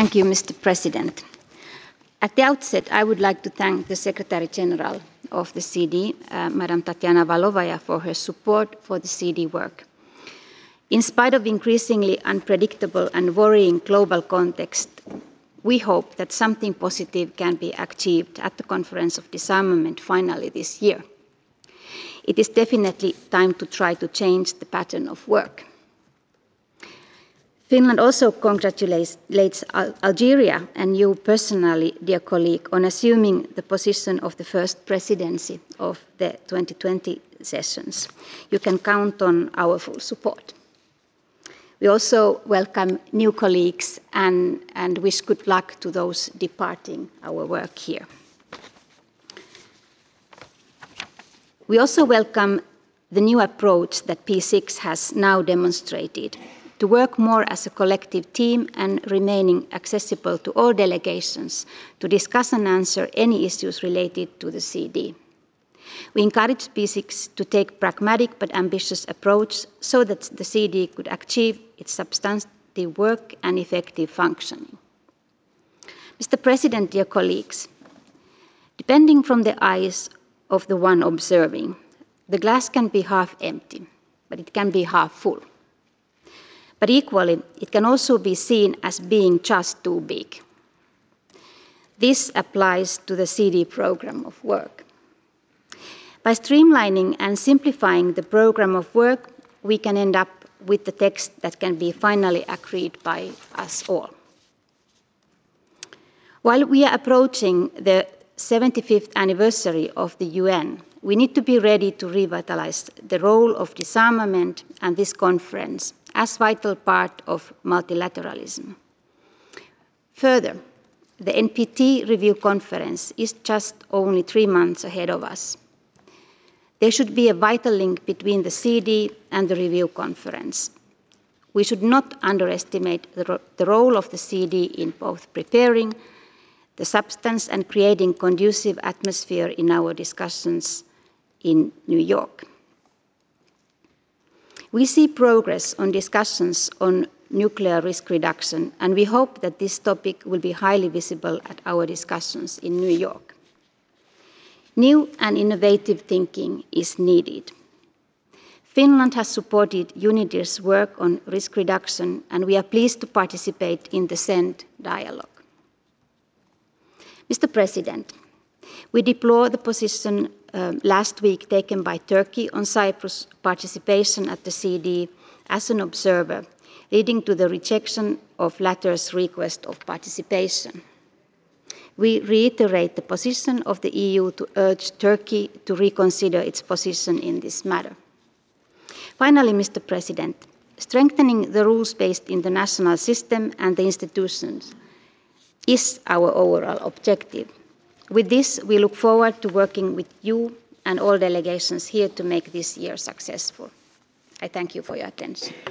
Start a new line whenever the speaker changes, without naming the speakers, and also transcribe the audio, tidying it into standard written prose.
Thank you, Mr. President. At the outset, I would like to thank the Secretary General of the CD, Madam Tatiana Valovaya, for her support for the CD work. In spite of increasingly unpredictable and worrying global context, we hope that something positive can be achieved at the Conference of Disarmament finally this year. It is definitely time to try to change the pattern of work. Finland also congratulates Algeria and you personally, dear colleague, on assuming the position of the first presidency of the 2020 sessions. You can count on our full support. We also welcome new colleagues and wish good luck to those departing our work here. We also welcome the new approach that P6 has now demonstrated to work more as a collective team and remaining accessible to all delegations to discuss and answer any issues related to the CD. We encourage P6 to take a pragmatic but ambitious approach so that the CD could achieve its substantive work and effective functioning. Mr. President, dear colleagues, depending from the eyes of the one observing, the glass can be half empty, but it can be half full. But equally, it can also be seen as being just too big. This applies to the CD program of work. By streamlining and simplifying the program of work, we can end up with the text that can be finally agreed by us all. While we are approaching the 75th anniversary of the UN, we need to be ready to revitalize the role of disarmament and this conference as a vital part of multilateralism. Further, the NPT review conference is just only 3 months ahead of us. There should be a vital link between the CD and the review conference. We should not underestimate the role of the CD in both preparing the substance and creating conducive atmosphere in our discussions in New York. We see progress on discussions on nuclear risk reduction, and we hope that this topic will be highly visible at our discussions in New York. New and innovative thinking is needed. Finland has supported UNIDIR's work on risk reduction, and we are pleased to participate in the CEND dialogue. Mr. President, we deplore the position last week taken by Turkey on Cyprus' participation at the CD as an observer, leading to the rejection of latter's request of participation. We reiterate the position of the EU to urge Turkey to reconsider its position in this matter. Finally, Mr. President, strengthening the rules-based international system and the institutions is our overall objective. With this, we look forward to working with you and all delegations here to make this year successful. I thank you for your attention.